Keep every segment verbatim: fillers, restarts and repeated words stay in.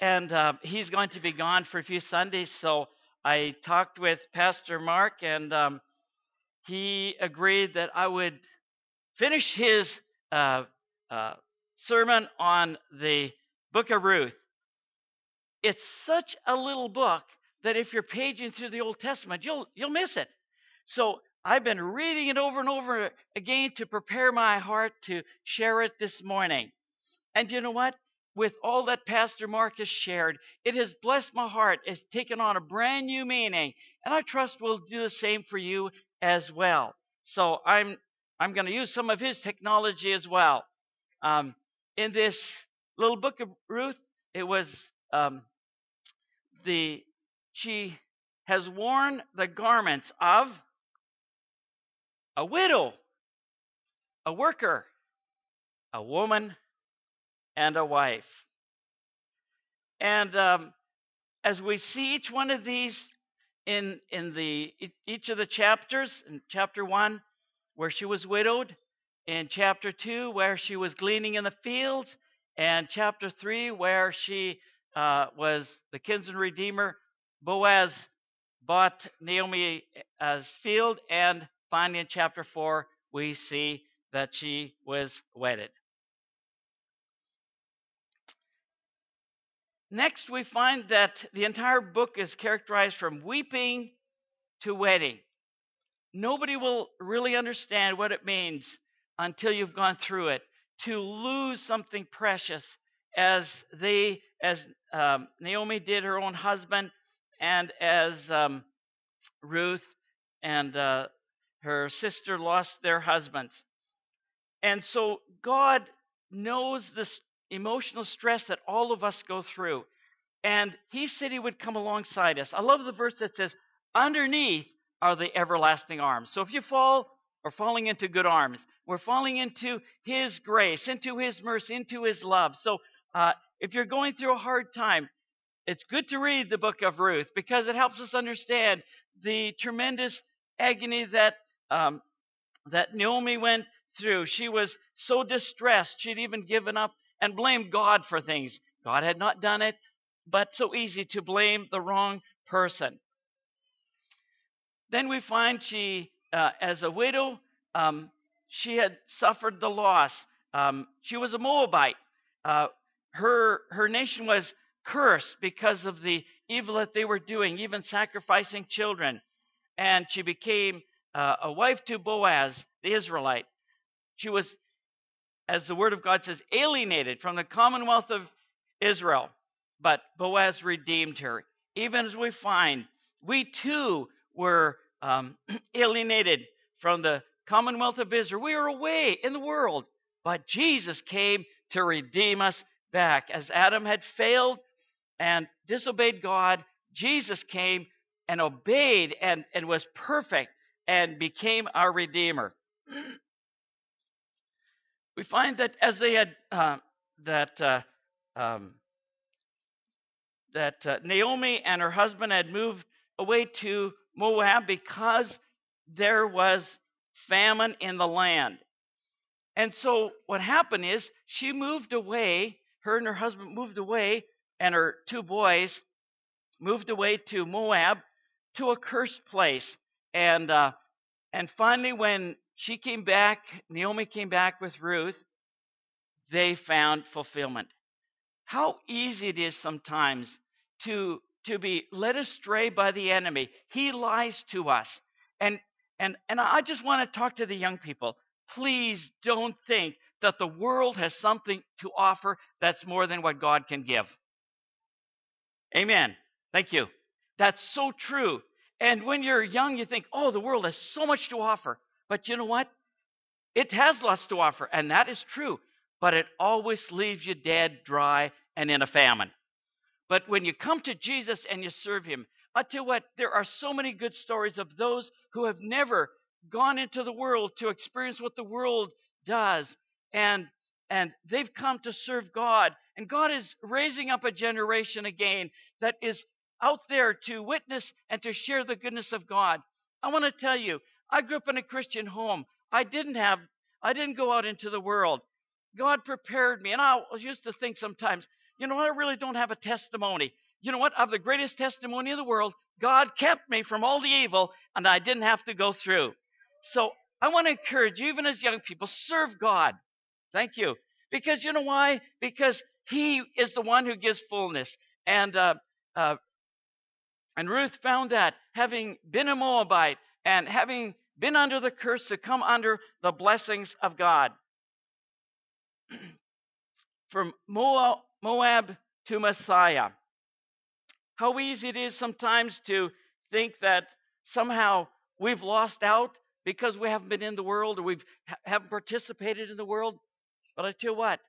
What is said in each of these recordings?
and uh, he's going to be gone for a few Sundays. So I talked with Pastor Mark, and um, he agreed that I would finish his uh, uh, sermon on the book of Ruth. It's such a little book that if you're paging through the Old Testament, you'll you'll miss it. So I've been reading it over and over again to prepare my heart to share it this morning. And you know what? With all that Pastor Mark has shared, it has blessed my heart. It's taken on a brand new meaning, and I trust will do the same for you as well. So I'm I'm going to use some of his technology as well. Um, in this little book of Ruth, it was um, the she has worn the garments of a widow, a worker, a woman, and a wife. And um, as we see each one of these in in the each of the chapters, in chapter one, where she was widowed, in chapter two, where she was gleaning in the fields, and chapter three, where she uh, was the kinsman redeemer, Boaz bought Naomi's field, and finally in chapter four, we see that she was wedded. Next, we find that the entire book is characterized from weeping to wedding. Nobody will really understand what it means until you've gone through it, to lose something precious, as they, as um, Naomi did her own husband, and as um, Ruth and uh, her sister lost their husbands. And so God knows this emotional stress that all of us go through. And he said he would come alongside us. I love the verse that says, underneath are the everlasting arms. So if you fall, we're falling into good arms. We're falling into his grace, into his mercy, into his love. So uh, if you're going through a hard time, it's good to read the book of Ruth, because it helps us understand the tremendous agony that um, that Naomi went through. She was so distressed, she'd even given up and blamed God for things. God had not done it, but so easy to blame the wrong person. Then we find she, uh, as a widow, um, she had suffered the loss. Um, she was a Moabite. Uh, her her nation was cursed because of the evil that they were doing, even sacrificing children. And she became uh, a wife to Boaz, the Israelite. She was, as the Word of God says, alienated from the commonwealth of Israel. But Boaz redeemed her. Even as we find, we too were um, alienated from the commonwealth of Israel. We were away in the world, but Jesus came to redeem us back. As Adam had failed and disobeyed God, Jesus came and obeyed and, and was perfect and became our Redeemer. We find that as they had uh, that uh, um, that uh, Naomi and her husband had moved away to Moab because there was famine in the land. And so what happened is she moved away, her and her husband moved away, and her two boys moved away to Moab, to a cursed place. And uh, and finally, when she came back, Naomi came back with Ruth, they found fulfillment. How easy it is sometimes to to be led astray by the enemy. He lies to us. And and and I just want to talk to the young people. Please don't think that the world has something to offer that's more than what God can give. Amen. Thank you. That's so true. And when you're young, you think, oh, the world has so much to offer. But you know what? It has lots to offer, and that is true. But it always leaves you dead, dry, and in a famine. But when you come to Jesus and you serve him, I tell you what, there are so many good stories of those who have never gone into the world to experience what the world does. And, and they've come to serve God. And God is raising up a generation again that is out there to witness and to share the goodness of God. I want to tell you, I grew up in a Christian home. I didn't have, I didn't go out into the world. God prepared me. And I used to think sometimes, You know what? I really don't have a testimony. You know what? I have the greatest testimony in the world. God kept me from all the evil, and I didn't have to go through. So I want to encourage you, even as young people, serve God. Thank you. Because you know why? Because He is the one who gives fullness. And uh, uh, and Ruth found that, having been a Moabite and having been under the curse, to come under the blessings of God. From Moab, Moab to Messiah. How easy it is sometimes to think that somehow we've lost out because we haven't been in the world, or we haven't participated in the world. But I tell you what,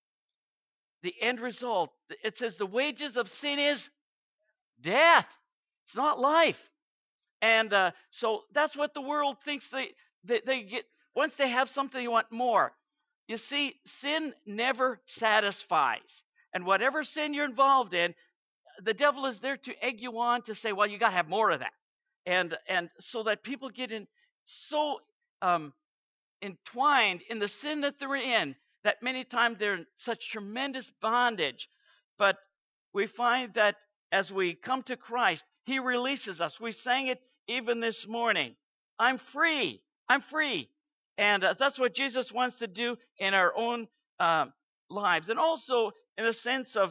the end result, it says the wages of sin is death. It's not life. And uh, so that's what the world thinks they, they, they get. Once they have something, they want more. You see, sin never satisfies. And whatever sin you're involved in, the devil is there to egg you on to say, well, you got to have more of that. And and so that people get in so um, entwined in the sin that they're in that many times they're in such tremendous bondage. But we find that as we come to Christ, He releases us. We sang it even this morning. I'm free. I'm free. And uh, that's what Jesus wants to do in our own uh, lives. And also in a sense of,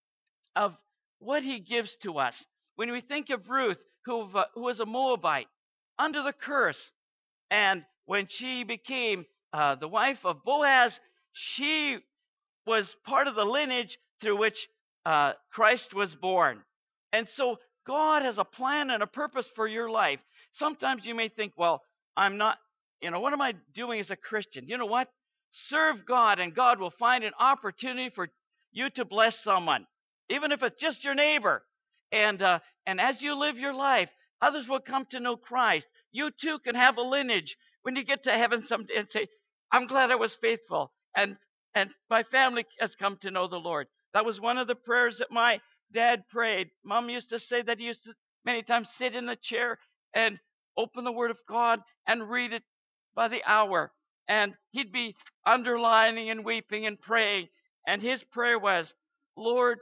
of what He gives to us. When we think of Ruth, who, uh, who was a Moabite, under the curse, and when she became uh, the wife of Boaz, she was part of the lineage through which uh, Christ was born. And so God has a plan and a purpose for your life. Sometimes you may think, well, I'm not, you know, what am I doing as a Christian? You know what? Serve God, and God will find an opportunity for you to bless someone, even if it's just your neighbor. And uh, and as you live your life, others will come to know Christ. You too can have a lineage when you get to heaven someday and say, I'm glad I was faithful, and and my family has come to know the Lord. That was one of the prayers that my dad prayed. Mom used to say that he used to many times sit in the chair and open the Word of God and read it by the hour. And he'd be underlining and weeping and praying. And his prayer was, Lord,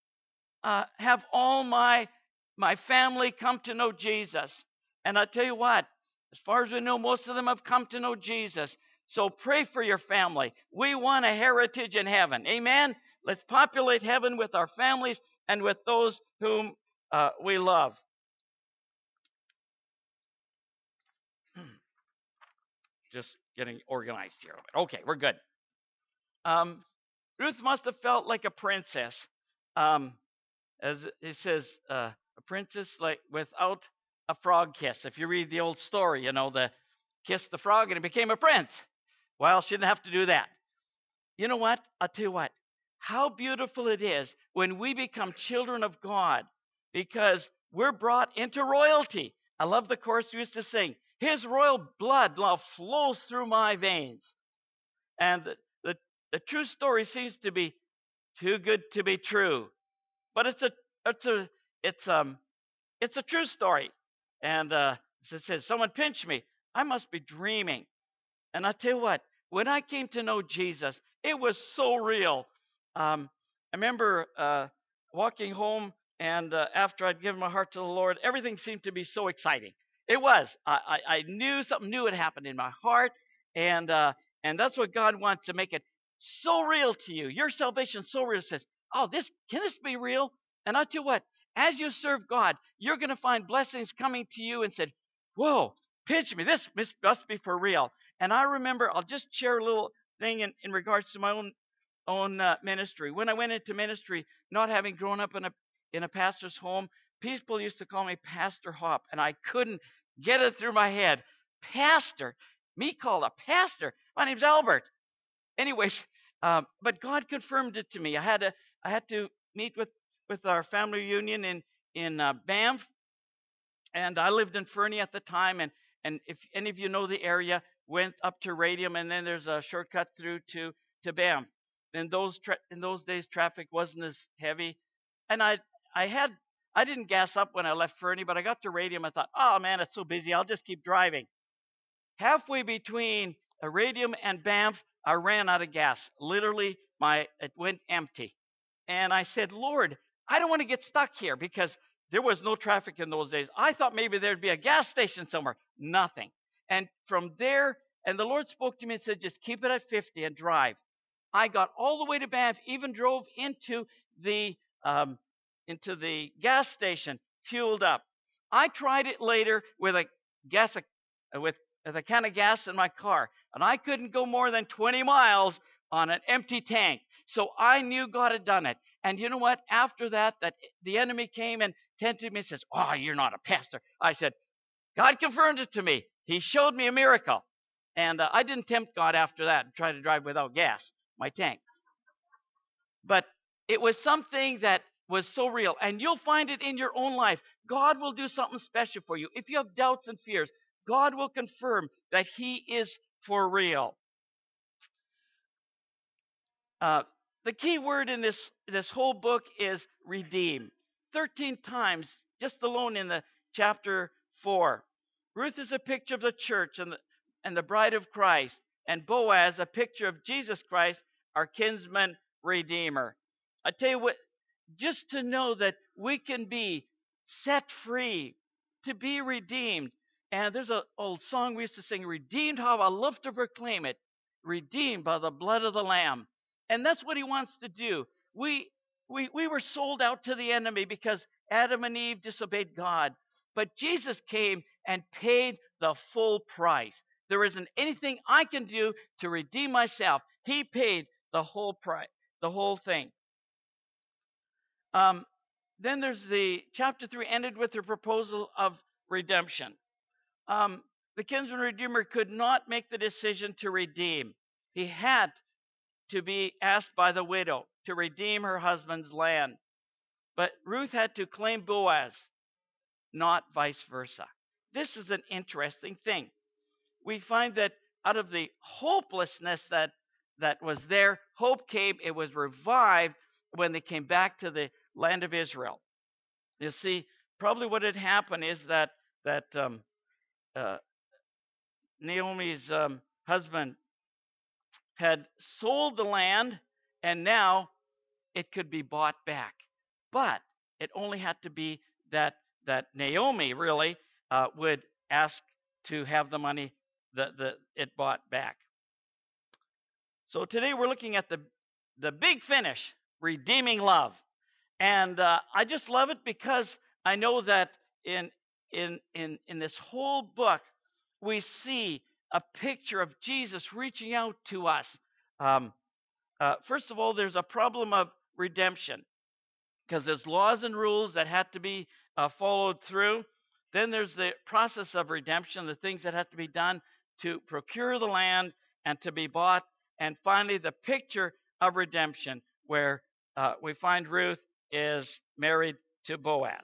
uh, have all my my family come to know Jesus. And I tell you what, as far as we know, most of them have come to know Jesus. So pray for your family. We want a heritage in heaven. Amen? Let's populate heaven with our families and with those whom uh, we love. Just getting organized here. Okay, we're good. Um, Ruth must have felt like a princess. Um, as it says, uh, a princess like without a frog kiss. If you read the old story, you know, the kissed the frog and it became a prince. Well, she didn't have to do that. You know what? I'll tell you what. How beautiful it is when we become children of God, because we're brought into royalty. I love the chorus we used to sing. His royal blood now flows through my veins. And the, the, the true story seems to be too good to be true. But it's a it's a it's um it's a true story. And uh, it says, someone pinched me. I must be dreaming. And I tell you what, when I came to know Jesus, it was so real. Um, I remember uh, walking home, and uh, after I'd given my heart to the Lord, everything seemed to be so exciting. It was. I, I, I knew something new had happened in my heart, and uh, and that's what God wants, to make it so real to you. Your salvation so real. It says, oh, this can this be real? And I tell you what, as you serve God, you're going to find blessings coming to you and said, whoa, pinch me. This must be for real. And I remember, I'll just share a little thing in, in regards to my own own uh, ministry. When I went into ministry, not having grown up in a in a pastor's home, people used to call me Pastor Hop, and I couldn't get it through my head. Pastor, me called a pastor. My name's Albert. Anyways, um, but God confirmed it to me. I had to I had to meet with with our family reunion in in uh, Banff, and I lived in Fernie at the time. And and if any of you know the area, went up to Radium, and then there's a shortcut through to to Banff. In those tra- in those days, traffic wasn't as heavy, and I I had I didn't gas up when I left Fernie, but I got to Radium. I thought, oh man, it's so busy. I'll just keep driving. Halfway between Radium and Banff, I ran out of gas. Literally, my it went empty. And I said, Lord, I don't want to get stuck here because there was no traffic in those days. I thought maybe there'd be a gas station somewhere. Nothing. And from there, and the Lord spoke to me and said, just keep it at fifty and drive. I got all the way to Banff, even drove into the um, into the gas station, fueled up. I tried it later with a gas with, with a can of gas in my car, and I couldn't go more than twenty miles on an empty tank. So I knew God had done it. And you know what? After that, that the enemy came and tempted me and says, "Oh, you're not a pastor." I said, God confirmed it to me. He showed me a miracle. And uh, I didn't tempt God after that and try to drive without gas, my tank. But it was something that was so real. And you'll find it in your own life. God will do something special for you. If you have doubts and fears, God will confirm that He is for real. Uh, the key word in this, this whole book is redeem. thirteen times, just alone in the chapter four. Ruth is a picture of the church and the, and the bride of Christ. And Boaz, a picture of Jesus Christ, our kinsman redeemer. I tell you what, just to know that we can be set free, to be redeemed. And there's an old song we used to sing, redeemed, how I love to proclaim it, redeemed by the blood of the Lamb. And that's what He wants to do. We, we, we were sold out to the enemy because Adam and Eve disobeyed God. But Jesus came and paid the full price. There isn't anything I can do to redeem myself. He paid the whole price, the whole thing. Um, then there's the chapter three ended with the proposal of redemption. Um, the kinsman redeemer could not make the decision to redeem. He had to be asked by the widow to redeem her husband's land. But Ruth had to claim Boaz, not vice versa. This is an interesting thing. We find that out of the hopelessness that, that was there, hope came. It was revived when they came back to the land of Israel. You see, probably what had happened is that, that um, uh, Naomi's um, husband had sold the land, and now it could be bought back. But it only had to be that that Naomi really uh, would ask to have the money that the, it bought back. So today we're looking at the the big finish, redeeming love. And uh, I just love it because I know that in in in in this whole book we see a picture of Jesus reaching out to us. Um, uh, first of all, there's a problem of redemption because there's laws and rules that have to be uh, followed through. Then there's the process of redemption, the things that have to be done to procure the land and to be bought. And finally, the picture of redemption, where uh, we find Ruth is married to Boaz.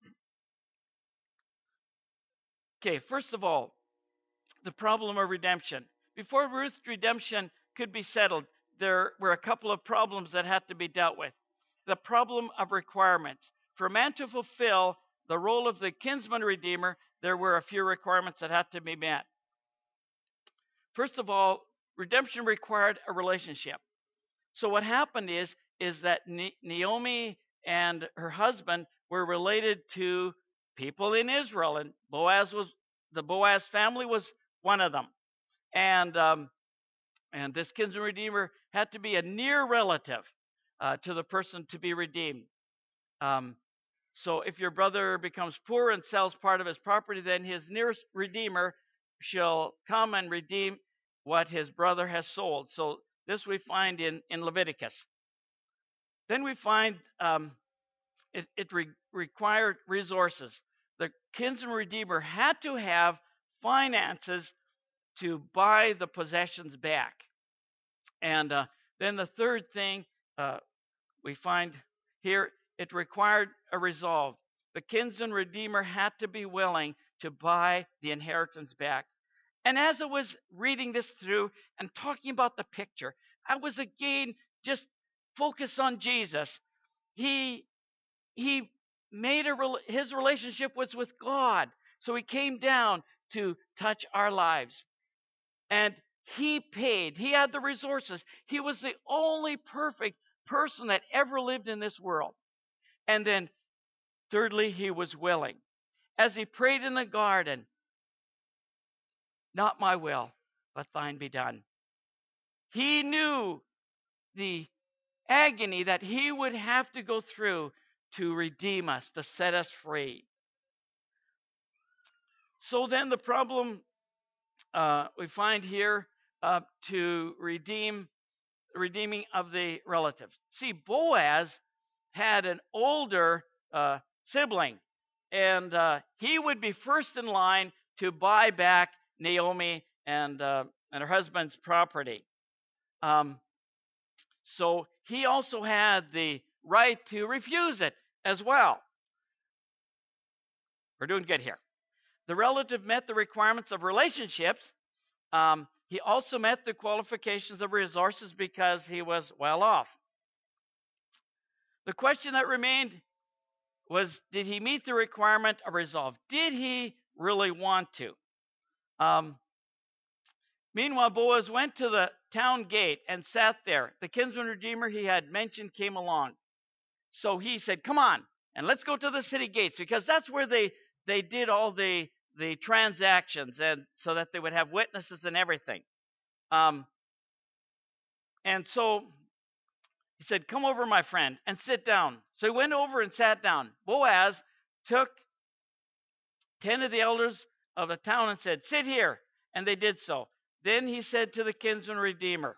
Okay, first of all, the problem of redemption. Before Ruth's redemption could be settled, there were a couple of problems that had to be dealt with. The problem of requirements. For a man to fulfill the role of the kinsman redeemer, there were a few requirements that had to be met. First of all, redemption required a relationship. So what happened is, is that Naomi and her husband were related to people in Israel, and Boaz was the Boaz family was one of them. And um, and this kinsman redeemer had to be a near relative uh, to the person to be redeemed. Um, so if your brother becomes poor and sells part of his property, then his nearest redeemer shall come and redeem what his brother has sold. So this we find in, in Leviticus. Then we find um, it, it re- required resources. The kinsman redeemer had to have finances to buy the possessions back. And uh, then the third thing uh, we find here, it required a resolve. The kinsman redeemer had to be willing to buy the inheritance back. And as I was reading this through and talking about the picture, I was again just focused on Jesus. He he made a his relationship was with God, so he came down to touch our lives. And he paid. He had the resources. He was the only perfect person that ever lived in this world. And then, thirdly, he was willing. As he prayed in the garden, not my will, but thine be done. He knew the agony that he would have to go through to redeem us, to set us free. So then the problem uh, we find here uh, to redeem, redeeming of the relatives. See, Boaz had an older uh, sibling, and uh, he would be first in line to buy back Naomi and, uh, and her husband's property. Um, so he also had the right to refuse it as well. We're doing good here. The relative met the requirements of relationships. Um, he also met the qualifications of resources because he was well off. The question that remained was, did he meet the requirement of resolve? Did he really want to? Um, meanwhile, Boaz went to the town gate and sat there. The kinsman redeemer he had mentioned came along. So he said, come on, and let's go to the city gates, because that's where they, they did all the, the transactions, and so that they would have witnesses and everything. Um, and so he said, come over, my friend, and sit down. So he went over and sat down. Boaz took ten of the elders of the town and said, sit here. And they did so. Then he said to the kinsman redeemer,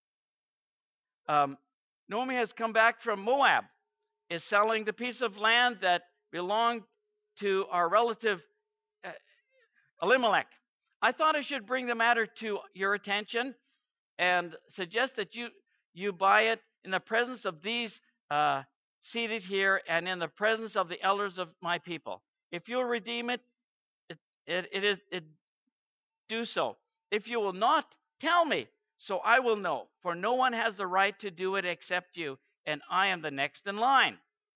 um, Naomi has come back from Moab, is selling the piece of land that belonged to our relative uh, Elimelech. I thought I should bring the matter to your attention and suggest that you, you buy it in the presence of these uh, seated here and in the presence of the elders of my people. If you'll redeem it, it, it, it is it, do so. If you will not, tell me, so I will know. For no one has the right to do it except you, and I am the next in line.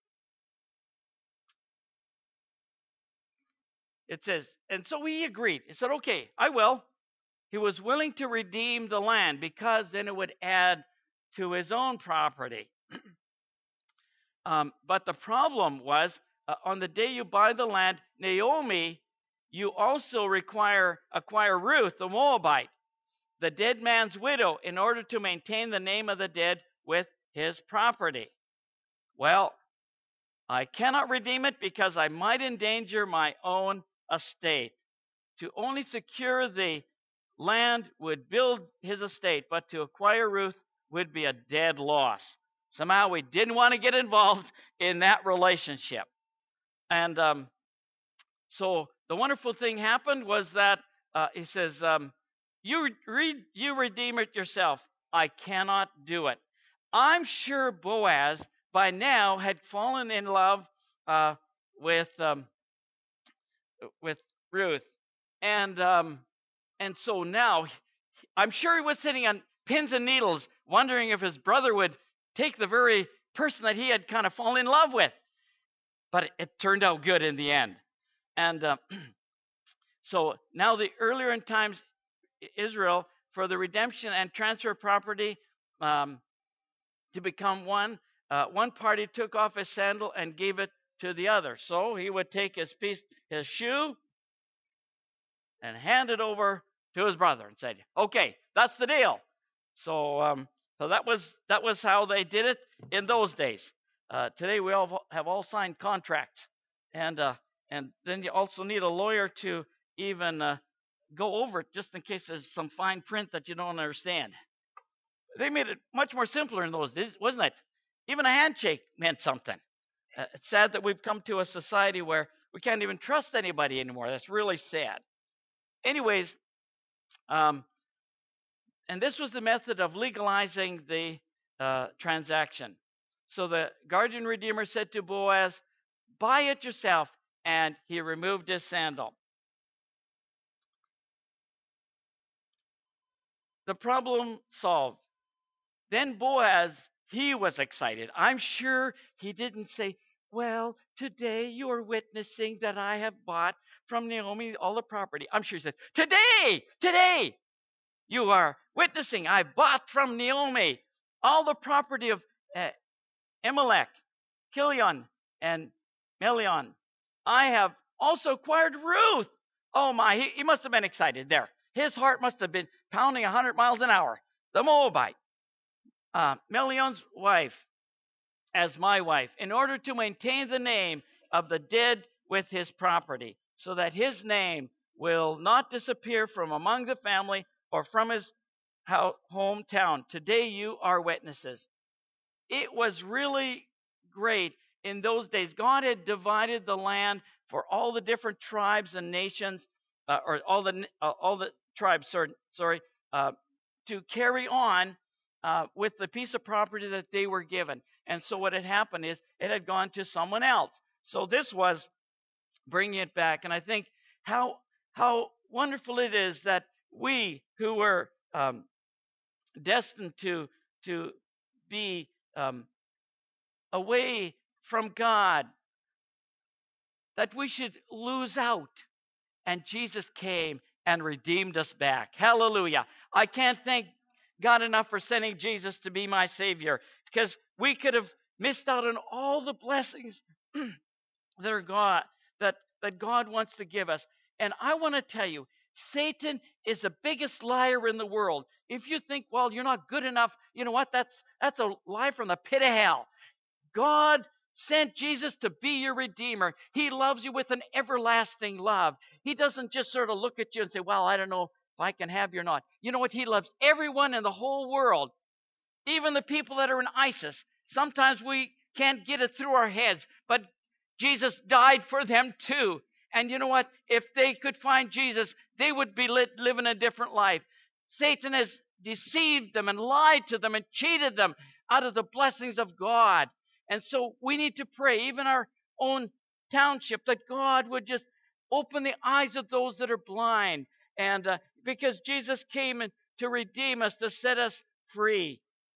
It says, and so he agreed. He said, okay, I will. He was willing to redeem the land because then it would add to his own property. um, but the problem was, uh, on the day you buy the land, Naomi, you also require acquire Ruth, the Moabite, the dead man's widow, in order to maintain the name of the dead with his property. Well, I cannot redeem it because I might endanger my own estate. To only secure the land would build his estate, but to acquire Ruth would be a dead loss. Somehow we didn't want to get involved in that relationship. And um, so the wonderful thing happened was that uh, he says, um, you, re- you redeem it yourself. I cannot do it. I'm sure Boaz by now had fallen in love uh, with um, with Ruth. And um, and so now, I'm sure he was sitting on pins and needles, wondering if his brother would take the very person that he had kind of fallen in love with. But it turned out good in the end. And uh, so now the earlier in times, Israel, for the redemption and transfer of property um, to become one, uh, one party took off his sandal and gave it to the other. So he would take his piece, his shoe, and hand it over to his brother and said, okay, that's the deal. So um, so that was that was how they did it in those days. Uh, today we all have all signed contracts. And uh, and then you also need a lawyer to even uh, go over it just in case there's some fine print that you don't understand. They made it much more simpler in those days, wasn't it? Even a handshake meant something. Uh, it's sad that we've come to a society where we can't even trust anybody anymore. That's really sad. Anyways, um, and this was the method of legalizing the uh, transaction. So the guardian redeemer said to Boaz, buy it yourself, and he removed his sandal. The problem solved. Then Boaz, he was excited. I'm sure he didn't say, well, today you are witnessing that I have bought from Naomi all the property. I'm sure he said, today, today, you are witnessing I bought from Naomi all the property of uh, Amalek, Kilion, and Melion. I have also acquired Ruth. Oh my, he, he must have been excited there. His heart must have been pounding one hundred miles an hour. The Moabite, uh, Melion's wife, as my wife, in order to maintain the name of the dead with his property, so that his name will not disappear from among the family or from his hometown. Today you are witnesses. It was really great in those days. God had divided the land for all the different tribes and nations, uh, or all the uh, all the tribes, sorry, sorry uh, to carry on uh, with the piece of property that they were given. And so what had happened is it had gone to someone else. So this was bringing it back. And I think how how wonderful it is that we who were um, destined to to be um, away from God, that we should lose out. And Jesus came and redeemed us back. Hallelujah. I can't thank God enough for sending Jesus to be my Savior, because we could have missed out on all the blessings that are God, that, that God wants to give us. And I want to tell you, Satan is the biggest liar in the world. If you think, well, you're not good enough, you know what? That's that's a lie from the pit of hell. God sent Jesus to be your Redeemer. He loves you with an everlasting love. He doesn't just sort of look at you and say, well, I don't know if I can have you or not. You know what? He loves everyone in the whole world, even the people that are in ISIS. Sometimes we can't get it through our heads, but Jesus died for them too. And you know what? If they could find Jesus, they would be lit, living a different life. Satan has deceived them and lied to them and cheated them out of the blessings of God. And so we need to pray, even our own township, that God would just open the eyes of those that are blind. And uh, because Jesus came to redeem us, to set us free.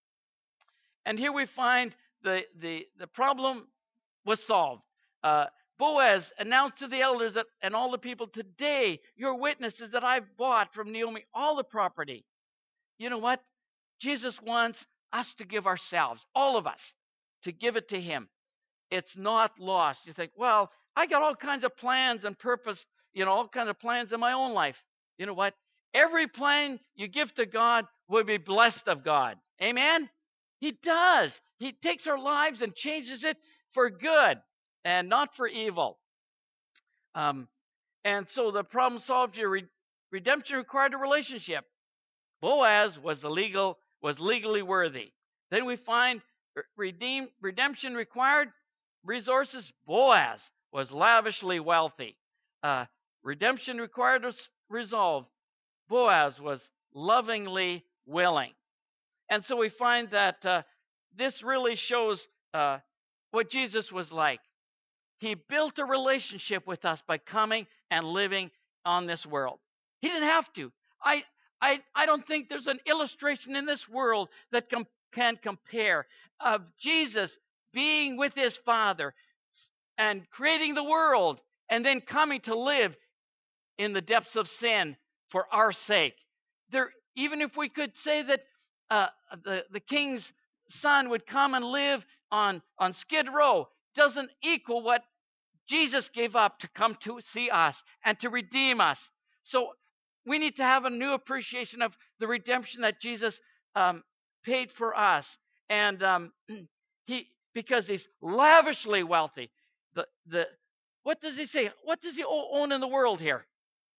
And here we find the, the, the problem was solved. Uh, Boaz announced to the elders that, and all the people, today your witnesses that I've bought from Naomi all the property. You know what? Jesus wants us to give ourselves, all of us, to give it to him. It's not lost. You think, well, I got all kinds of plans and purpose, you know, all kinds of plans in my own life. You know what? Every plan you give to God will be blessed of God. Amen? He does. He takes our lives and changes it for good and not for evil. Um, and so the problem solved. Your re- redemption required a relationship. Boaz was the legal was legally worthy. Then we find redeem, redemption required resources. Boaz was lavishly wealthy. Uh, redemption required resolve. Boaz was lovingly willing. And so we find that uh, this really shows uh, what Jesus was like. He built a relationship with us by coming and living on this world. He didn't have to. I I, I don't think there's an illustration in this world that com- can compare of Jesus being with his Father and creating the world and then coming to live in the depths of sin for our sake. There, even if we could say that uh, the, the king's son would come and live on, on Skid Row, doesn't equal what Jesus gave up to come to see us and to redeem us. So we need to have a new appreciation of the redemption that Jesus um, paid for us. And um, he, because he's lavishly wealthy. The, the, what does he say? What does he own in the world here?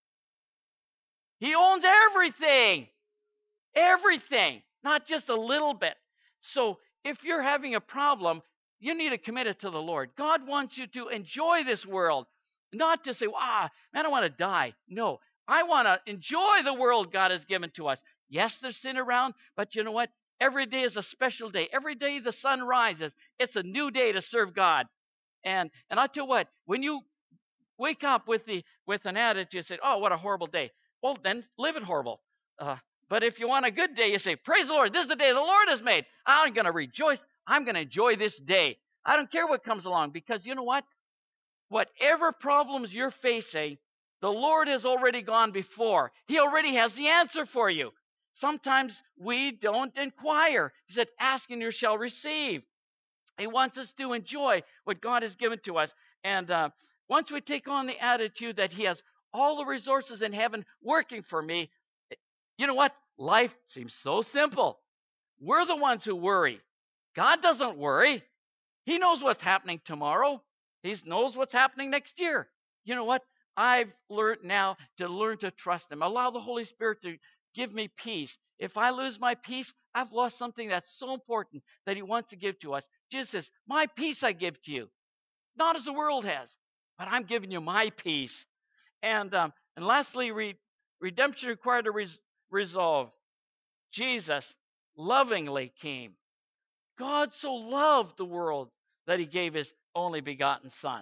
He owns everything. Everything. Not just a little bit. So if you're having a problem, you need to commit it to the Lord. God wants you to enjoy this world. Not to say, ah, man, I want to die. No. I want to enjoy the world God has given to us. Yes, there's sin around, but you know what? Every day is a special day. Every day the sun rises, it's a new day to serve God. And and I tell you what, when you wake up with the with an attitude, say, oh, what a horrible day. Well, then live it horrible. Uh, but if you want a good day, you say, praise the Lord. This is the day the Lord has made. I'm going to rejoice. I'm going to enjoy this day. I don't care what comes along, because you know what? Whatever problems you're facing, the Lord has already gone before. He already has the answer for you. sometimes we don't inquire. He said, ask and you shall receive. He wants us to enjoy what God has given to us. And uh, once we take on the attitude that he has all the resources in heaven working for me, you know what? Life seems so simple. We're the ones who worry. God doesn't worry. He knows what's happening tomorrow. He knows what's happening next year. You know what? I've learned now to learn to trust him. Allow the Holy Spirit to give me peace. If I lose my peace, I've lost something that's so important that he wants to give to us. Jesus says, my peace I give to you. Not as the world has, but I'm giving you my peace. And um, and lastly, re- redemption required a res- resolve. Jesus lovingly came. God so loved the world that he gave his only begotten Son.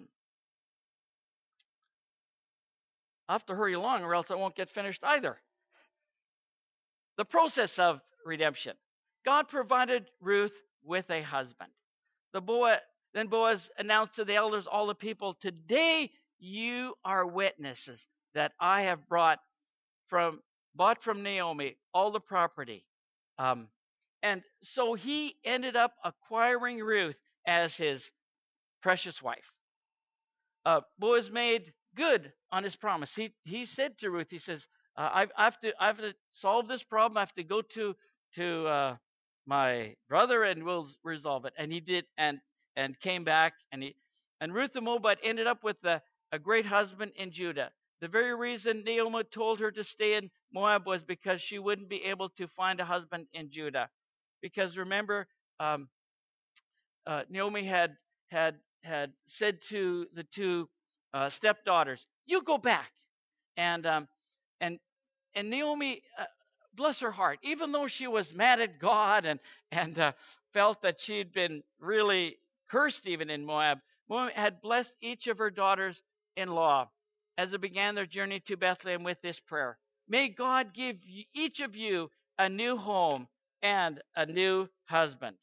I have to hurry along or else I won't get finished either. The process of redemption. God provided Ruth with a husband. The Boaz, then Boaz announced to the elders, all the people, today you are witnesses that I have brought from, bought from Naomi all the property. Um, and so he ended up acquiring Ruth as his precious wife. Uh, Boaz made good on his promise. He he said to Ruth, he says, uh, I, I have to I have to solve this problem. I have to go to to uh, my brother and we'll resolve it. And he did, and and came back, and he and Ruth the Moabite ended up with a, a great husband in Judah. The very reason Naomi told her to stay in Moab was because she wouldn't be able to find a husband in Judah. Because remember, um, uh, Naomi had had had said to the two uh, stepdaughters, "You go back," and um, and and Naomi, uh, bless her heart, even though she was mad at God and and uh, felt that she'd been really cursed even in Moab, Moab had blessed each of her daughters-in-law as they began their journey to Bethlehem with this prayer: "May God give each of you a new home and a new husband."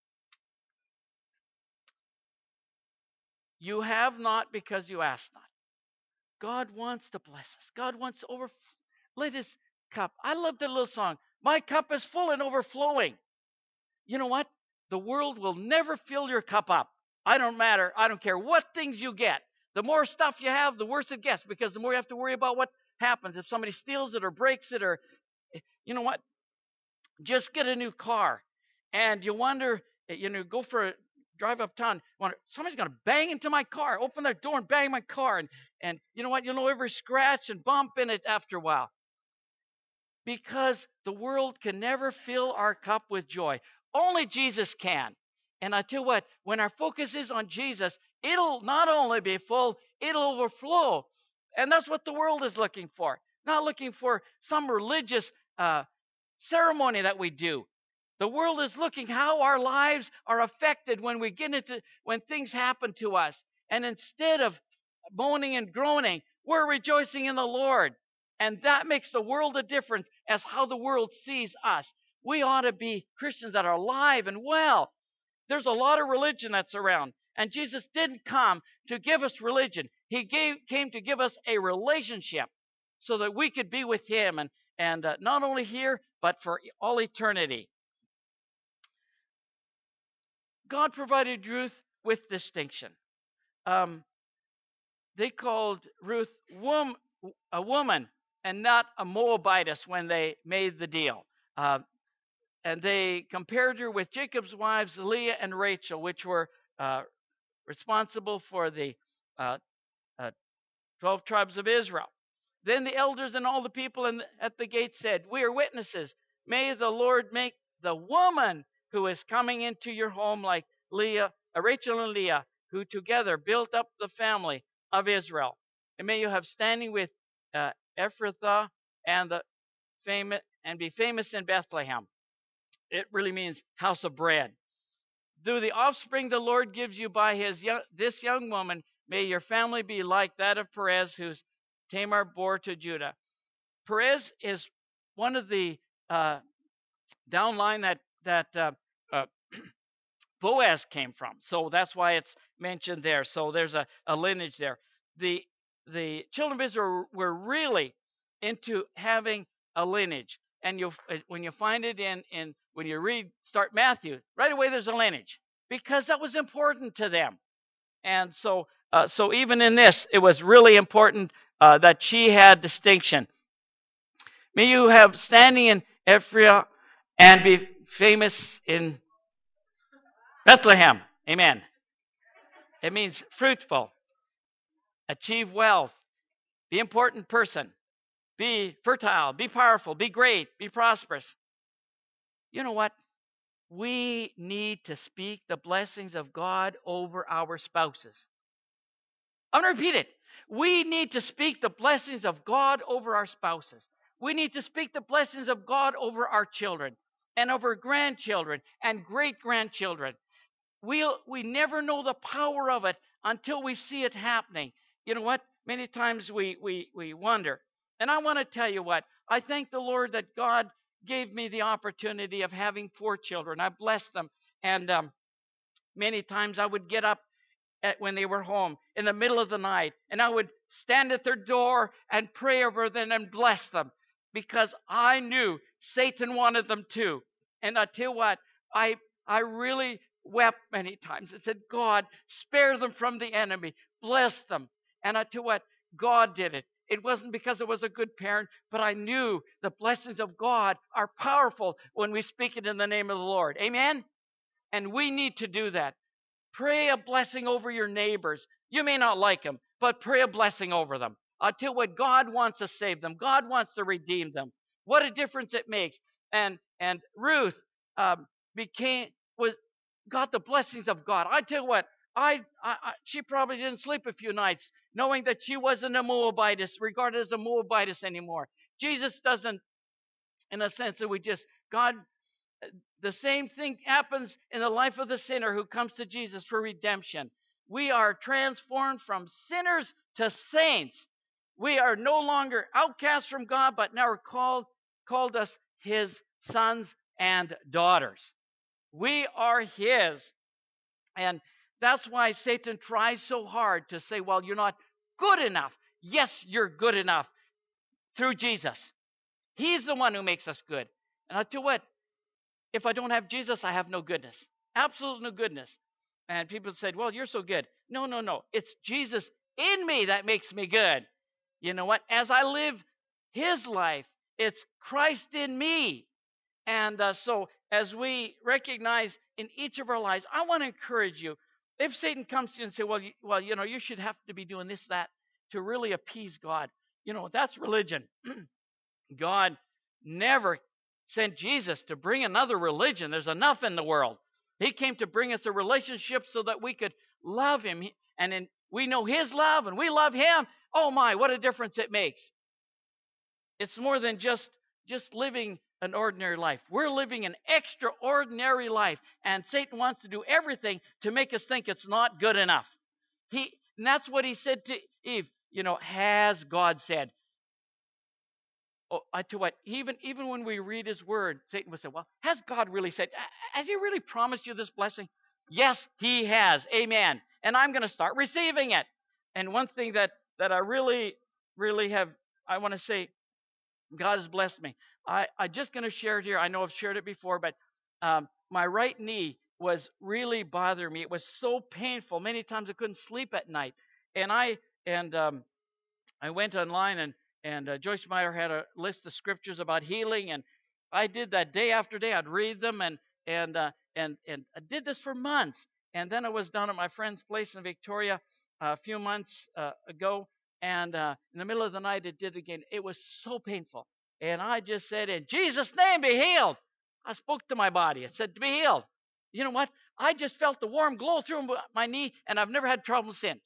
You have not because you ask not. God wants to bless us. God wants to over let his cup. I love that little song. My cup is full and overflowing. You know what? The world will never fill your cup up. I don't matter. I don't care what things you get. The more stuff you have, the worse it gets, because the more you have to worry about what happens if somebody steals it or breaks it, or you know what? Just get a new car, and you wonder, you know, go for a drive uptown. Wonder, somebody's going to bang into my car. Open that door and bang my car, and and you know what? You'll know every scratch and bump in it after a while, because the world can never fill our cup with joy. Only Jesus can. And I tell you what, when our focus is on Jesus, it'll not only be full, it'll overflow. And that's what the world is looking for. Not looking for some religious uh, ceremony that we do. The world is looking how our lives are affected when we get into when things happen to us. And instead of moaning and groaning, we're rejoicing in the Lord. And that makes the world a difference as how the world sees us. We ought to be Christians that are alive and well. There's a lot of religion that's around. And Jesus didn't come to give us religion. He gave, came to give us a relationship so that we could be with him, and, and uh, not only here, but for all eternity. God provided Ruth with distinction. Um, they called Ruth wom- a woman and not a Moabitess when they made the deal. Uh, and they compared her with Jacob's wives, Leah and Rachel, which were uh, responsible for the uh, uh, twelve tribes of Israel. Then the elders and all the people in the, at the gate said, "We are witnesses. May the Lord make the woman who is coming into your home like Leah, uh, Rachel and Leah, who together built up the family of Israel. And may you have standing with uh, Ephrathah and the famous and be famous in Bethlehem." It really means house of bread. "Through the offspring the Lord gives you by his young, this young woman, may your family be like that of Perez, whose Tamar bore to Judah." Perez is one of the uh, downline that that uh, uh, Boaz came from, so that's why it's mentioned there. So there's a, a lineage there. The the children of Israel were really into having a lineage, and you when you find it in, in when you read, start Matthew, right away there's a lineage because that was important to them. And so, uh, so even in this, it was really important uh, that she had distinction. May you have standing in Ephraim and be famous in Bethlehem. Amen. It means fruitful, achieve wealth, be important person, be fertile, be powerful, be great, be prosperous. You know what? We need to speak the blessings of God over our spouses. I'm going to repeat it. We need to speak the blessings of God over our spouses. We need to speak the blessings of God over our children and over grandchildren and great-grandchildren. We'll, we never know the power of it until we see it happening. You know what? Many times we, we, we wonder. And I want to tell you what. I thank the Lord that God gave me the opportunity of having four children. I blessed them. And um, many times I would get up at, when they were home in the middle of the night, and I would stand at their door and pray over them and bless them because I knew Satan wanted them too. And I tell you what, I I really wept many times and said, God, spare them from the enemy, bless them. And I tell you what, God did it. It wasn't because I was a good parent, but I knew the blessings of God are powerful when we speak it in the name of the Lord. Amen? And we need to do that. Pray a blessing over your neighbors. You may not like them, but pray a blessing over them. I'll tell you what, God wants to save them. God wants to redeem them. What a difference it makes. And and Ruth um, became was got the blessings of God. I tell you what, I, I, I she probably didn't sleep a few nights knowing that she wasn't a Moabitess, regarded as a Moabitess anymore. Jesus doesn't, in a sense that we just God. The same thing happens in the life of the sinner who comes to Jesus for redemption. We are transformed from sinners to saints. We are no longer outcasts from God, but now are called, called us his sons and daughters. We are his. And that's why Satan tries so hard to say, well, you're not good enough. Yes, you're good enough through Jesus. He's the one who makes us good. And I'll tell you what, if I don't have Jesus, I have no goodness. Absolute no goodness. And people said, well, you're so good. No, no, no. It's Jesus in me that makes me good. You know what? As I live his life, it's Christ in me. And uh, so as we recognize in each of our lives, I want to encourage you. If Satan comes to you and say, well, you, well, you know, you should have to be doing this, that, to really appease God. You know, that's religion. God never sent Jesus to bring another religion. There's enough in the world. He came to bring us a relationship so that we could love him. And in, we know his love and we love him. Oh my, what a difference it makes. It's more than just, just living an ordinary life. We're living an extraordinary life. And Satan wants to do everything to make us think it's not good enough. He, and that's what he said to Eve. You know, has God said? Oh, I tell you what, even, even when we read his word, Satan will say, well, has God really said, has he really promised you this blessing? Yes, he has. Amen. And I'm going to start receiving it. And one thing that, that I really, really have, I want to say, God has blessed me. I, I'm just going to share it here. I know I've shared it before, but um, my right knee was really bothering me. It was so painful. Many times I couldn't sleep at night. And I, and um, I went online and And uh, Joyce Meyer had a list of scriptures about healing, and I did that day after day. I'd read them, and and uh, and and I did this for months. And then I was down at my friend's place in Victoria uh, a few months uh, ago, and uh, in the middle of the night, it did again. It was so painful, and I just said, "In Jesus' name, be healed." I spoke to my body. It said to be healed. You know what? I just felt the warm glow through my knee, and I've never had trouble since.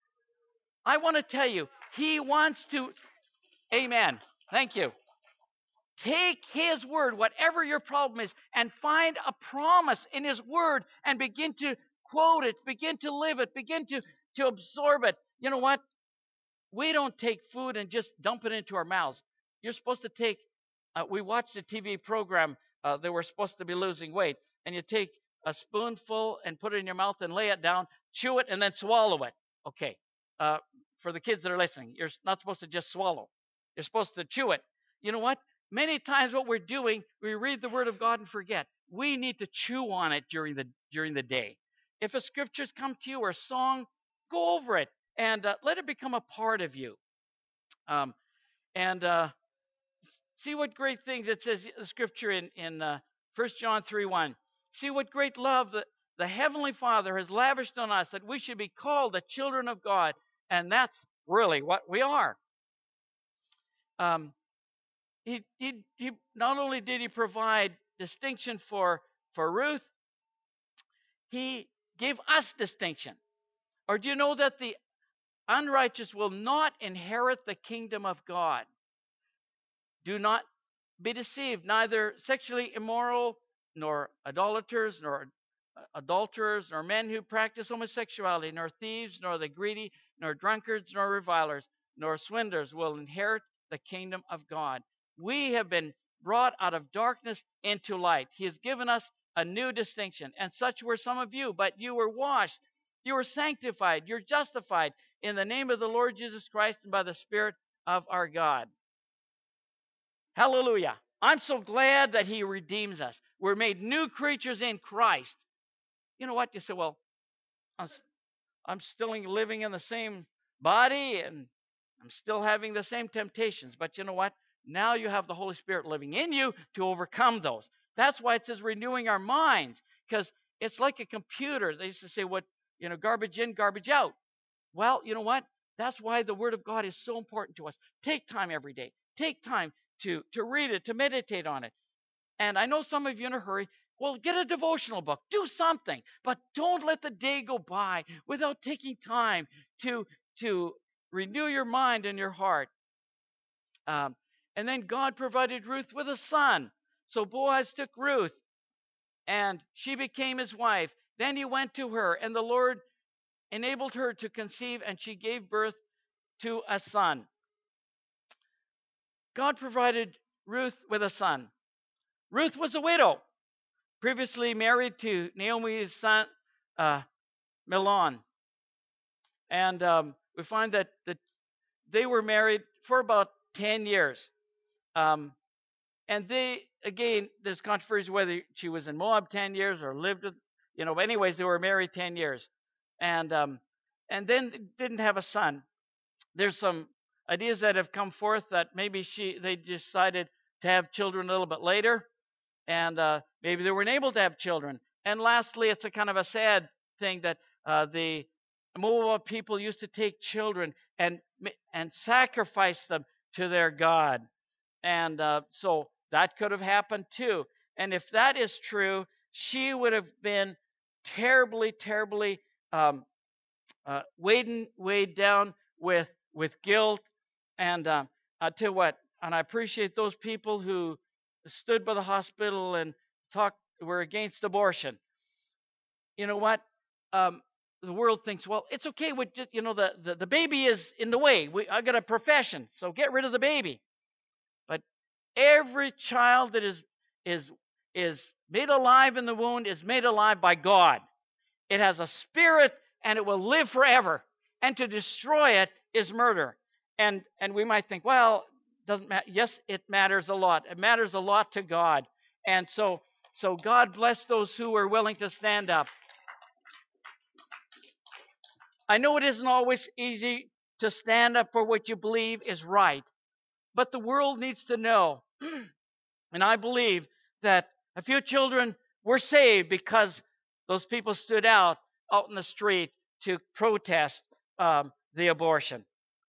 I want to tell you, he wants to. Amen. Thank you. Take his word, whatever your problem is, and find a promise in his word and begin to quote it, begin to live it, begin to, to absorb it. You know what? We don't take food and just dump it into our mouths. You're supposed to take, uh, we watched a T V program. Uh, they were supposed to be losing weight. And you take a spoonful and put it in your mouth and lay it down, chew it, and then swallow it. Okay. Uh, for the kids that are listening, you're not supposed to just swallow. You're supposed to chew it. You know what? many times what we're doing, we read the Word of God and forget. We need to chew on it during the during the day. If a scripture's come to you or a song, go over it and uh, let it become a part of you. Um, and uh, see what great things it says, the scripture in, in uh, First John three one. See what great love that the Heavenly Father has lavished on us, that we should be called the children of God. And that's really what we are. Um, he, he, he, not only did he provide distinction for, for Ruth, he gave us distinction. Or do you know that the unrighteous will not inherit the kingdom of God? Do not be deceived. Neither sexually immoral, nor idolaters, nor adulterers, nor men who practice homosexuality, nor thieves, nor the greedy, nor drunkards, nor revilers, nor swindlers will inherit the kingdom of God. We have been brought out of darkness into light. He has given us a new distinction, and such were some of you, but you were washed, you were sanctified, you're justified in the name of the Lord Jesus Christ and by the Spirit of our God. Hallelujah. I'm so glad that he redeems us. We're made new creatures in Christ. You know what? You say, well, I'm, I'm still living in the same body and I'm still having the same temptations. But you know what? Now you have the Holy Spirit living in you to overcome those. That's why it says renewing our minds, because it's like a computer. They used to say, what, you know, garbage in, garbage out. Well, you know what? That's why the Word of God is so important to us. Take time every day. Take time to, to read it, to meditate on it. And I know some of you in a hurry. Well, get a devotional book. Do something. But don't let the day go by without taking time to, to renew your mind and your heart. Um, and then God provided Ruth with a son. So Boaz took Ruth, and she became his wife. Then he went to her, and the Lord enabled her to conceive, and she gave birth to a son. God provided Ruth with a son. Ruth was a widow, previously married to Naomi's son, uh, Mahlon. And um, we find that, that they were married for about ten years. Um, and they, again, there's controversy whether she was in Moab ten years or lived with, you know, anyways, they were married ten years. And, um, and then didn't have a son. There's some ideas that have come forth that maybe she they decided to have children a little bit later. And uh, maybe they weren't able to have children. And lastly, it's a kind of a sad thing that uh, the Moab people used to take children and and sacrifice them to their god. And uh, so that could have happened too. And if that is true, she would have been terribly, terribly um, uh, weighed, weighed down with, with guilt. And uh, I tell you what, and I appreciate those people who stood by the hospital and talked, were against abortion. You know what? Um, the world thinks, well, it's okay with just, you know, the, the, the baby is in the way. We, I got a profession, so get rid of the baby. But every child that is is is made alive in the womb is made alive by God. It has a spirit and it will live forever. And to destroy it is murder. And and we might think, well, doesn't matter. Yes, it matters a lot. It matters a lot to God. And so so God bless those who are willing to stand up. I know it isn't always easy to stand up for what you believe is right, but the world needs to know. And I believe that a few children were saved because those people stood out out in the street to protest um, the abortion.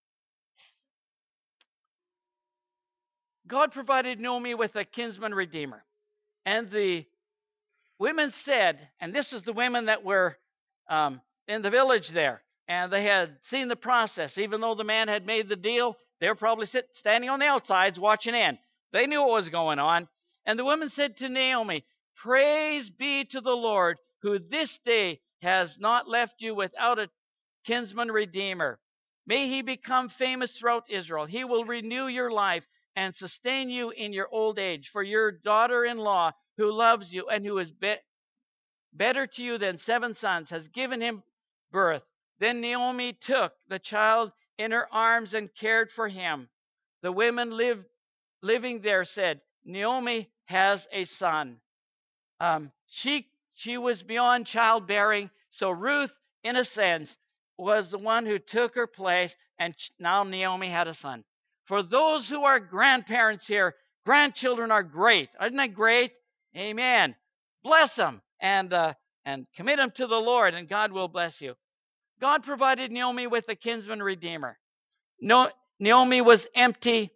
God provided Naomi with a kinsman redeemer. And the women said, and this is the women that were um, in the village there, and they had seen the process. Even though the man had made the deal, they were probably sit, standing on the outsides watching in. They knew what was going on. And the women said to Naomi, "Praise be to the Lord, who this day has not left you without a kinsman redeemer. May he become famous throughout Israel. He will renew your life and sustain you in your old age. For your daughter-in-law, who loves you and who is be- better to you than seven sons, has given him birth." Then Naomi took the child in her arms and cared for him. The women lived living there said, Naomi has a son. Um, she she was beyond childbearing, so Ruth, in a sense, was the one who took her place, and now Naomi had a son. For those who are grandparents here, grandchildren are great. Isn't that great? Amen. Bless them and uh, and commit them to the Lord, and God will bless you. God provided Naomi with a kinsman redeemer. No, Naomi was empty.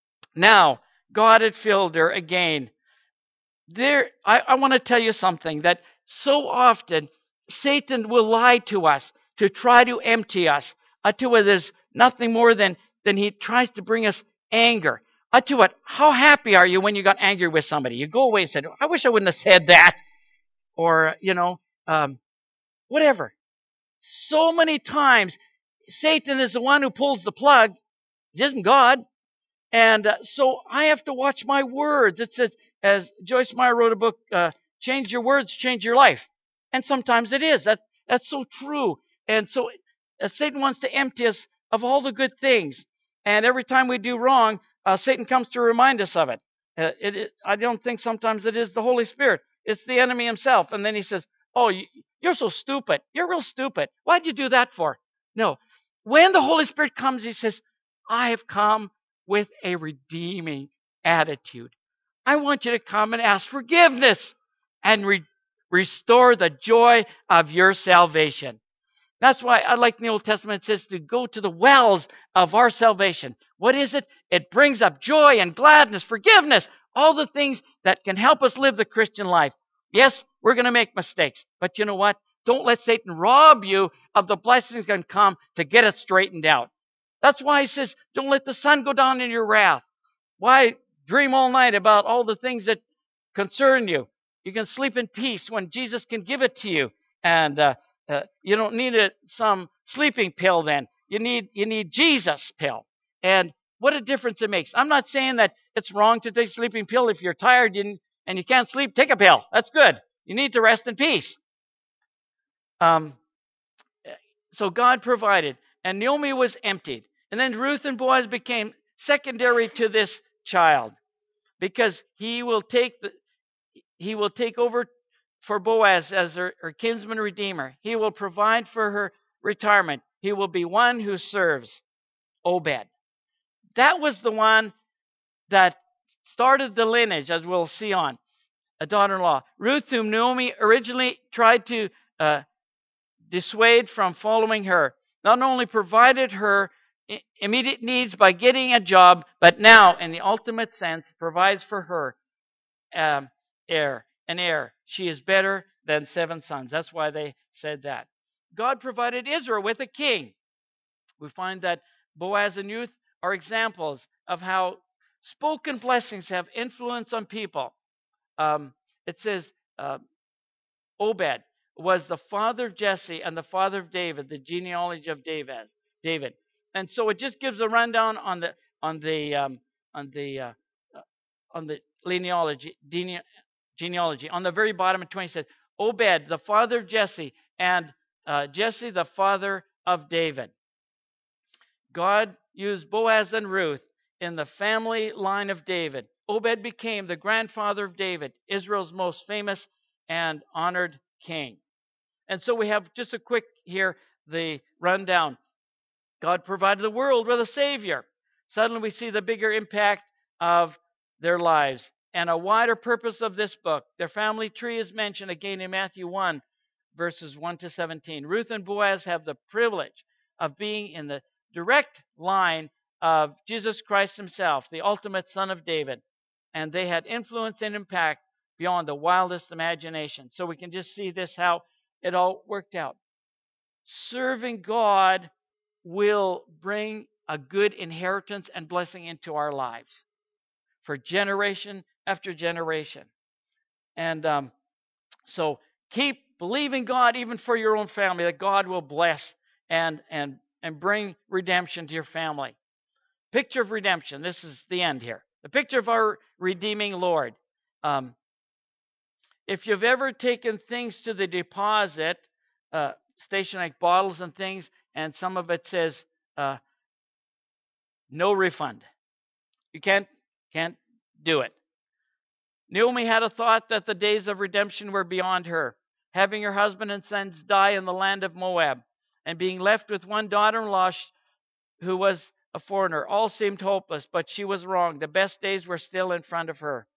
Now God had filled her again. There, I, I want to tell you something, that so often Satan will lie to us to try to empty us. I tell you, there's nothing more than, than he tries to bring us anger. I tell you what, how happy are you when you got angry with somebody? You go away and said, I wish I wouldn't have said that. Or, you know, um, whatever. So many times, Satan is the one who pulls the plug. It isn't God. And uh, so I have to watch my words. It says, as Joyce Meyer wrote a book, uh, change your words, change your life. And sometimes it is. That, that's so true. And so uh, Satan wants to empty us of all the good things. And every time we do wrong, uh, Satan comes to remind us of it. Uh, it, it. I don't think sometimes it is the Holy Spirit. It's the enemy himself. And then he says, oh, you, you're so stupid. You're real stupid. Why'd you do that for? No. When the Holy Spirit comes, he says, I have come with a redeeming attitude. I want you to come and ask forgiveness and re- restore the joy of your salvation. That's why I like in the Old Testament, it says to go to the wells of our salvation. What is it? It brings up joy and gladness, forgiveness, all the things that can help us live the Christian life. Yes, we're going to make mistakes, but you know what? Don't let Satan rob you of the blessings that can come to get it straightened out. That's why he says, don't let the sun go down in your wrath. Why dream all night about all the things that concern you? You can sleep in peace when Jesus can give it to you. And uh, uh, you don't need a, some sleeping pill then. You need, you need Jesus' pill. And what a difference it makes. I'm not saying that it's wrong to take a sleeping pill. If you're tired and, and you can't sleep, take a pill. That's good. You need to rest in peace. Um, so God provided. And Naomi was emptied. And then Ruth and Boaz became secondary to this child, because he will take the, he will take over for Boaz as her, her kinsman redeemer. He will provide for her retirement. He will be one who serves. Obed. That was the one that started the lineage, as we'll see on, a daughter-in-law. Ruth, whom Naomi originally tried to uh, dissuade from following her, not only provided her immediate needs by getting a job, but now, in the ultimate sense, provides for her um, heir, an heir. She is better than seven sons. That's why they said that. God provided Israel with a king. We find that Boaz and Ruth are examples of how spoken blessings have influence on people. Um, it says uh, Obed was the father of Jesse and the father of David, the genealogy of David. David, and so it just gives a rundown on the on the um, on the uh, on the genealogy genealogy. On the very bottom of twenty, it says Obed, the father of Jesse, and uh, Jesse, the father of David. God used Boaz and Ruth in the family line of David. Obed became the grandfather of David, Israel's most famous and honored king. And so we have just a quick here, the rundown. God provided the world with a Savior. Suddenly we see the bigger impact of their lives and a wider purpose of this book. Their family tree is mentioned again in Matthew one, verses one to seventeen. Ruth and Boaz have the privilege of being in the direct line of Jesus Christ himself, the ultimate Son of David. And they had influence and impact beyond the wildest imagination. So we can just see this, how it all worked out. Serving God will bring a good inheritance and blessing into our lives for generation after generation. And um, so keep believing God even for your own family, that God will bless and, and, and bring redemption to your family. Picture of redemption. This is the end here. The picture of our redeeming Lord. Um, if you've ever taken things to the deposit uh, station, like bottles and things, and some of it says uh, no refund. You can't Can't do it. Naomi had a thought that the days of redemption were beyond her. Having her husband and sons die in the land of Moab, and being left with one daughter-in-law who was a foreigner, all seemed hopeless, but she was wrong. The best days were still in front of her.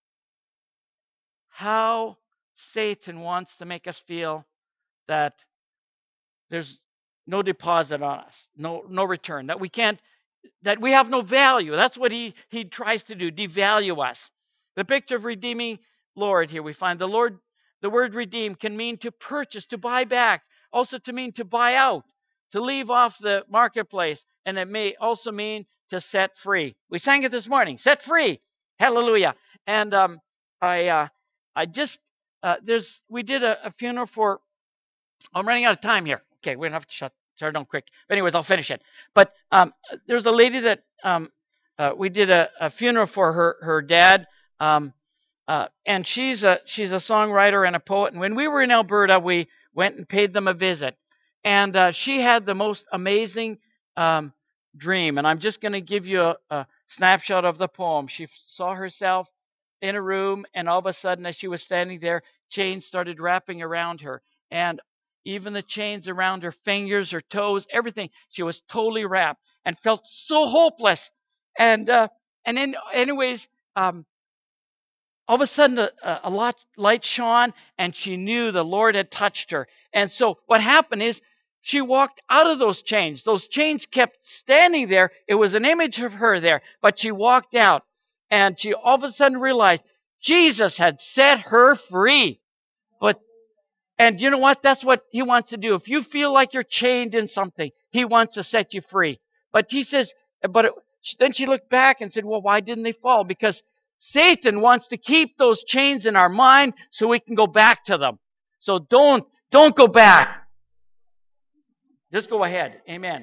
How Satan wants to make us feel that there's no deposit on us, no no return, that we can't, that we have no value. That's what he, he tries to do, devalue us. The picture of redeeming Lord here we find the Lord, the word redeem can mean to purchase, to buy back, also to mean to buy out, to leave off the marketplace, and it may also mean to set free. We sang it this morning, set free. Hallelujah. And um, I uh, I just, uh, there's, we did a, a funeral for, I'm running out of time here. Okay, we're going to have to shut, shut it down quick. But anyways, I'll finish it. But um, there's a lady that um, uh, we did a, a funeral for her, her dad. Um, uh, and she's a, she's a songwriter and a poet. And when we were in Alberta, we went and paid them a visit. And uh, she had the most amazing um, dream. And I'm just going to give you a, a snapshot of the poem. She saw herself in a room, and all of a sudden, as she was standing there, chains started wrapping around her. And even the chains around her fingers, her toes, everything, she was totally wrapped and felt so hopeless. And uh, and then, anyways, um, all of a sudden, a, a lot, light shone, and she knew the Lord had touched her. And so what happened is she walked out of those chains. Those chains kept standing there. It was an image of her there, but she walked out. And she all of a sudden realized Jesus had set her free. But, and you know what? That's what he wants to do. If you feel like you're chained in something, he wants to set you free. But he says, but it, then she looked back and said, well, why didn't they fall? Because Satan wants to keep those chains in our mind so we can go back to them. So don't, don't go back. Just go ahead. Amen.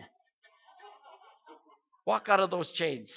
Walk out of those chains.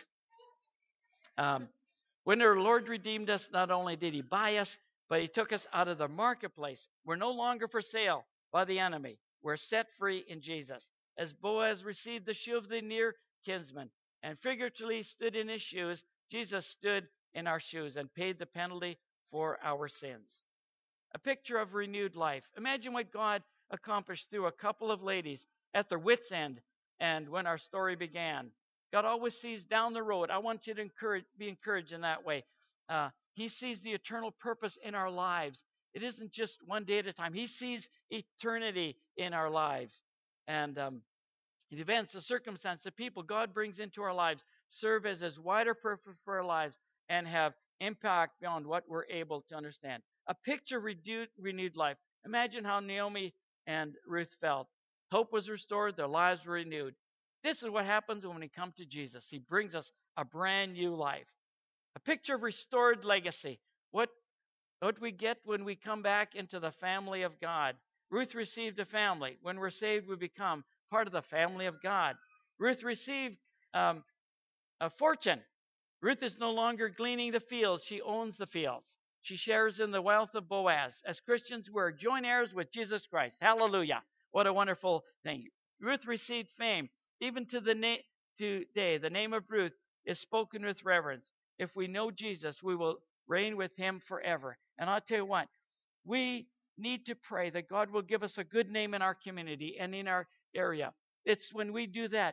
Um, When our Lord redeemed us, not only did he buy us, but he took us out of the marketplace. We're no longer for sale by the enemy. We're set free in Jesus. As Boaz received the shoe of the near kinsman and figuratively stood in his shoes, Jesus stood in our shoes and paid the penalty for our sins. A picture of renewed life. Imagine what God accomplished through a couple of ladies at their wits' end and when our story began. God always sees down the road. I want you to encourage, be encouraged in that way. Uh, he sees the eternal purpose in our lives. It isn't just one day at a time. He sees eternity in our lives. And um, the events, the circumstances, the people God brings into our lives serve as his wider purpose for our lives and have impact beyond what we're able to understand. A picture of renewed, renewed life. Imagine how Naomi and Ruth felt. Hope was restored. Their lives were renewed. This is what happens when we come to Jesus. He brings us a brand new life. A picture of restored legacy. What, what we get when we come back into the family of God. Ruth received a family. When we're saved, we become part of the family of God. Ruth received um, a fortune. Ruth is no longer gleaning the fields. She owns the fields. She shares in the wealth of Boaz. As Christians, we're joint heirs with Jesus Christ. Hallelujah. What a wonderful thing. Ruth received fame. Even to the na- today, the name of Ruth is spoken with reverence. If we know Jesus, we will reign with him forever. And I'll tell you what, we need to pray that God will give us a good name in our community and in our area. It's when we do that.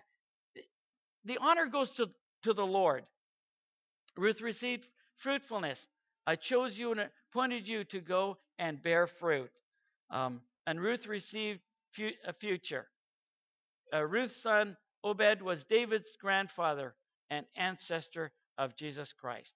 The honor goes to, to the Lord. Ruth received fruitfulness. I chose you and appointed you to go and bear fruit. Um, and Ruth received fu- a future. Uh, Ruth's son Obed was David's grandfather and ancestor of Jesus Christ.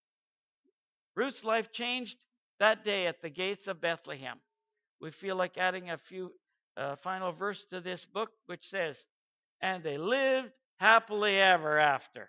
Ruth's life changed that day at the gates of Bethlehem. We feel like adding a few uh, final verse to this book, which says, "And they lived happily ever after."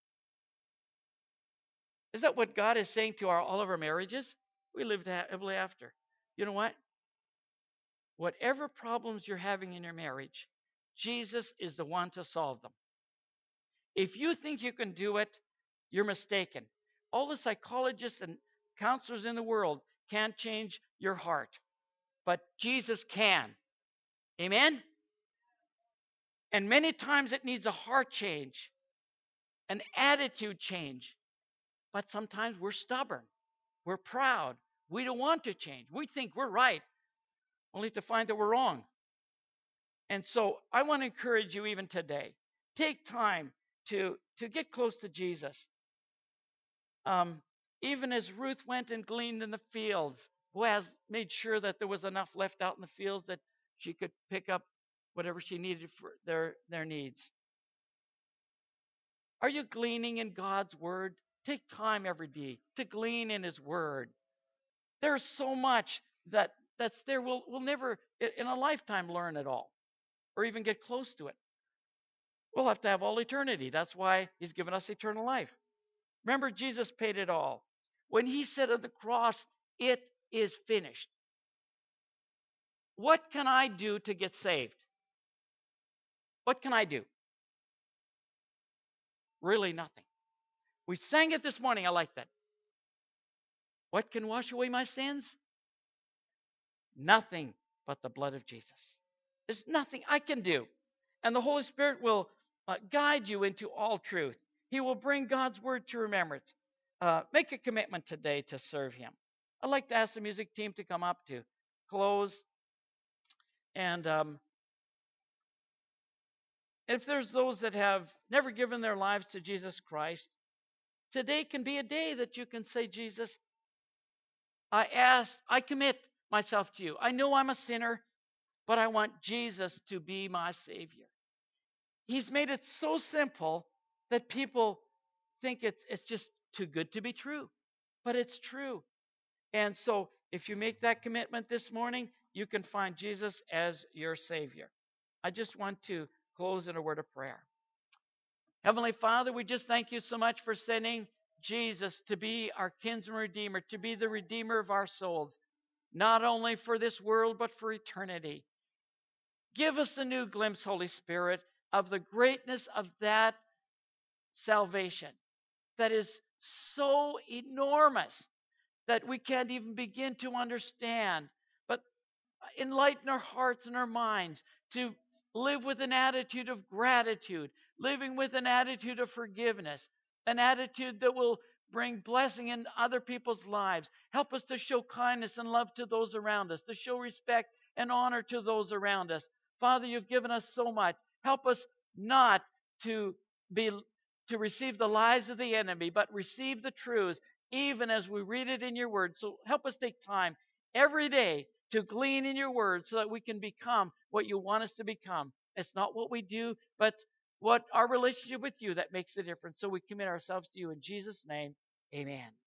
Is that what God is saying to our, all of our marriages? We lived happily after. You know what? Whatever problems you're having in your marriage, Jesus is the one to solve them. If you think you can do it, you're mistaken. All the psychologists and counselors in the world can't change your heart, but Jesus can. Amen? And many times it needs a heart change, an attitude change. But sometimes we're stubborn. We're proud. We don't want to change. We think we're right, only to find that we're wrong. And so I want to encourage you even today. Take time to, to get close to Jesus. Um, even as Ruth went and gleaned in the fields, Boaz made sure that there was enough left out in the fields that she could pick up whatever she needed for their, their needs. Are you gleaning in God's word? Take time every day to glean in his word. There's so much that, that's there. We'll, we'll never, in a lifetime, learn it all or even get close to it. We'll have to have all eternity. That's why he's given us eternal life. Remember, Jesus paid it all. When he said on the cross, it is finished. What can I do to get saved? What can I do? Really nothing. We sang it this morning. I like that. What can wash away my sins? Nothing but the blood of Jesus. There's nothing I can do. And the Holy Spirit will uh, guide you into all truth. He will bring God's word to remembrance. Uh, make a commitment today to serve him. I'd like to ask the music team to come up to close. And um, if there's those that have never given their lives to Jesus Christ, today can be a day that you can say, Jesus, I ask, I commit myself to you. I know I'm a sinner, but I want Jesus to be my Savior. He's made it so simple that people think it's, it's just too good to be true. But it's true. And so if you make that commitment this morning, you can find Jesus as your Savior. I just want to close in a word of prayer. Heavenly Father, we just thank you so much for sending Jesus to be our kinsman redeemer, to be the redeemer of our souls, not only for this world, but for eternity. Give us a new glimpse, Holy Spirit, of the greatness of that salvation that is so enormous that we can't even begin to understand. But enlighten our hearts and our minds to live with an attitude of gratitude, living with an attitude of forgiveness, an attitude that will bring blessing in other people's lives. Help us to show kindness and love to those around us, to show respect and honor to those around us. Father, you've given us so much. Help us not to be to receive the lies of the enemy, but receive the truths, even as we read it in your word. So help us take time every day to glean in your word so that we can become what you want us to become. It's not what we do, but what our relationship with you that makes the difference. So we commit ourselves to you in Jesus' name. Amen.